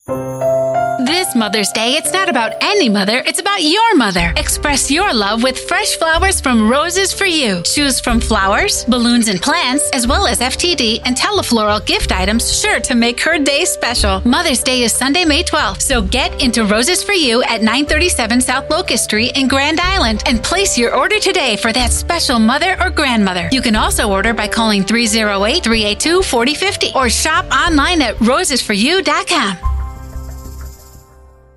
This Mother's Day, it's not about any mother, it's about your mother. Express your love with fresh flowers from Roses for You. Choose from flowers, balloons, and plants, as well as FTD and telefloral gift items sure to make her day special. Mother's Day is Sunday, May 12th, so get into Roses for You at 937 South Locust Street in Grand Island and place your order today for that special mother or grandmother. You can also order by calling 308-382-4050 or shop online at rosesforyou.com.